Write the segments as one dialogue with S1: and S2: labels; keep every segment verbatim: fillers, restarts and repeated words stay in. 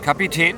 S1: Kapitän?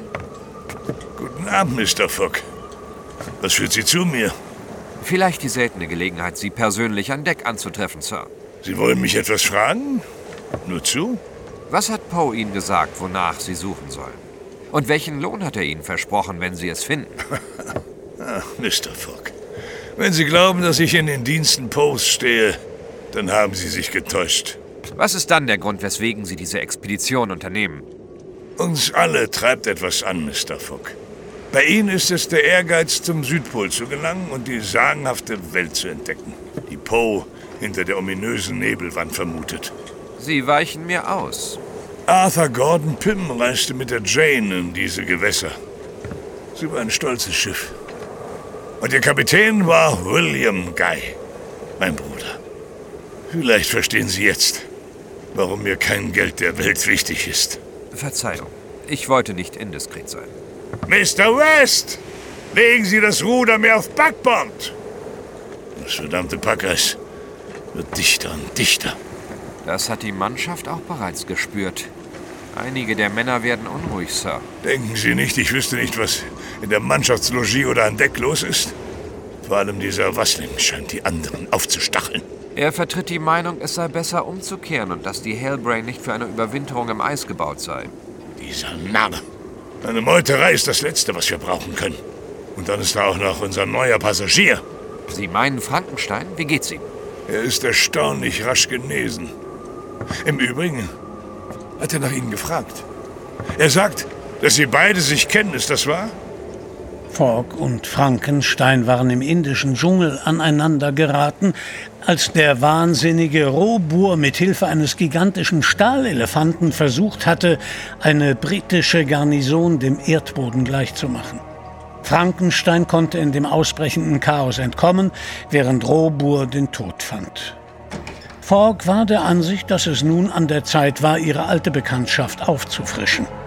S2: Guten Abend, Mister Fogg. Was führt Sie zu mir?
S1: Vielleicht die seltene Gelegenheit, Sie persönlich an Deck anzutreffen, Sir.
S2: Sie wollen mich etwas fragen? Nur zu?
S1: Was hat Poe Ihnen gesagt, wonach Sie suchen sollen? Und welchen Lohn hat er Ihnen versprochen, wenn Sie es finden?
S2: Ach, Mister Fogg, wenn Sie glauben, dass ich in den Diensten Poes stehe, dann haben Sie sich getäuscht.
S1: Was ist dann der Grund, weswegen Sie diese Expedition unternehmen?
S2: Uns alle treibt etwas an, Mister Fogg. Bei Ihnen ist es der Ehrgeiz, zum Südpol zu gelangen und die sagenhafte Welt zu entdecken, die Poe hinter der ominösen Nebelwand vermutet.
S1: Sie weichen mir aus.
S2: Arthur Gordon Pym reiste mit der Jane in diese Gewässer. Sie war ein stolzes Schiff. Und ihr Kapitän war William Guy, mein Bruder. Vielleicht verstehen Sie jetzt, warum mir kein Geld der Welt wichtig ist.
S1: Verzeihung, ich wollte nicht indiskret sein.
S2: Mister West, legen Sie das Ruder mehr auf Backbord. Das verdammte Packeis wird dichter und dichter.
S1: Das hat die Mannschaft auch bereits gespürt. Einige der Männer werden unruhig, Sir.
S2: Denken Sie nicht, ich wüsste nicht, was in der Mannschaftslogie oder an Deck los ist? Vor allem dieser Wasling scheint die anderen aufzustacheln.
S1: Er vertritt die Meinung, es sei besser umzukehren und dass die Hellbrain nicht für eine Überwinterung im Eis gebaut sei.
S2: Dieser Narr. Eine Meuterei ist das Letzte, was wir brauchen können. Und dann ist da auch noch unser neuer Passagier.
S1: Sie meinen Frankenstein? Wie geht's ihm?
S2: Er ist erstaunlich rasch genesen. Im Übrigen hat er nach Ihnen gefragt. Er sagt, dass Sie beide sich kennen, ist das wahr?
S3: Fogg und Frankenstein waren im indischen Dschungel aneinander geraten, als der wahnsinnige Robur mit Hilfe eines gigantischen Stahlelefanten versucht hatte, eine britische Garnison dem Erdboden gleichzumachen. Frankenstein konnte in dem ausbrechenden Chaos entkommen, während Robur den Tod fand. Fogg war der Ansicht, dass es nun an der Zeit war, ihre alte Bekanntschaft aufzufrischen.